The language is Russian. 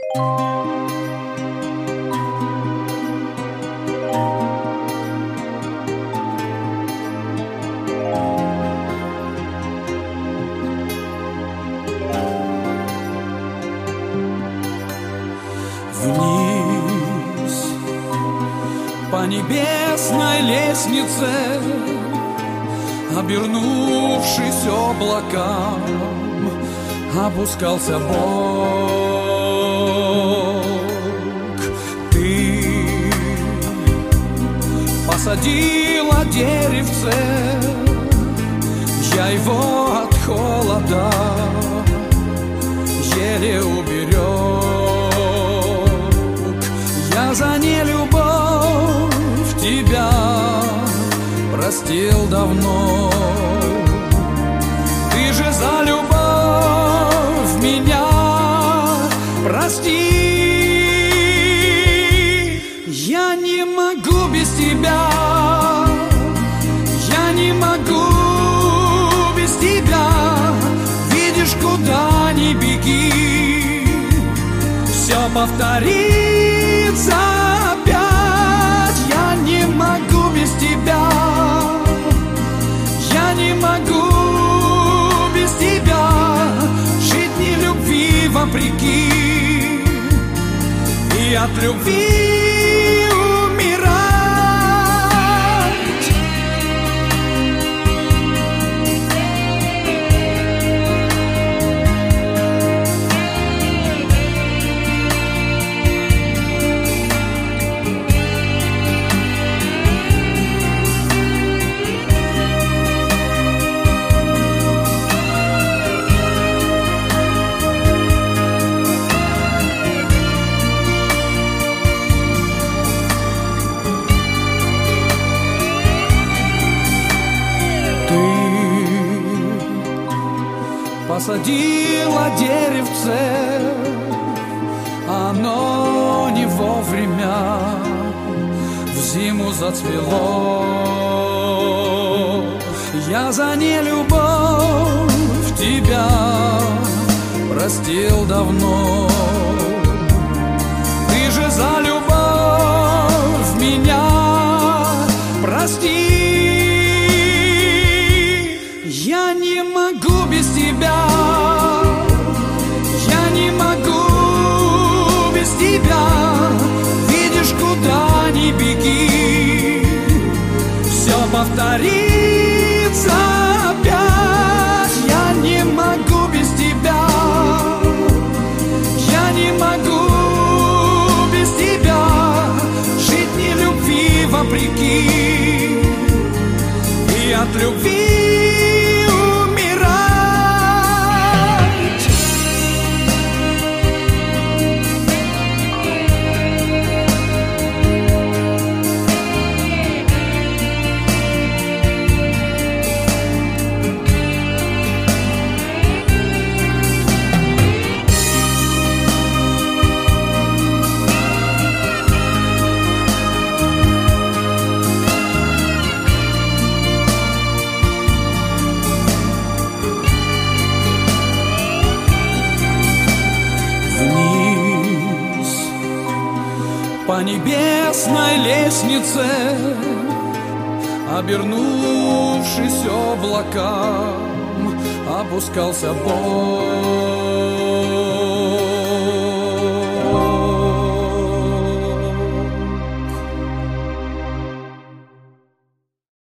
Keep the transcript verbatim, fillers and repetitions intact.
Вниз по небесной лестнице, обернувшись облакам, опускался Бог. Ты посадила деревце, я его от холода еле уберег. Я за нелюбовь тебя простил давно. Ты же за любовь меня прости. Я не могу без тебя, я не могу без тебя. Видишь, куда ни беги, все повторится опять. Я не могу без тебя, я не могу без тебя. Жить не любви вопреки и от любви умирать. Посадила деревце, оно не вовремя в зиму зацвело. Я за нелюбовь тебя простил давно. Ты же за любовь меня прости. Я не могу без тебя, я не могу без тебя. Видишь, куда ни беги, все повторится опять. Я не могу без тебя, я не могу без тебя. Жить не любви вопреки и от любви по небесной лестнице, обернувшись облакам, опускался Бог.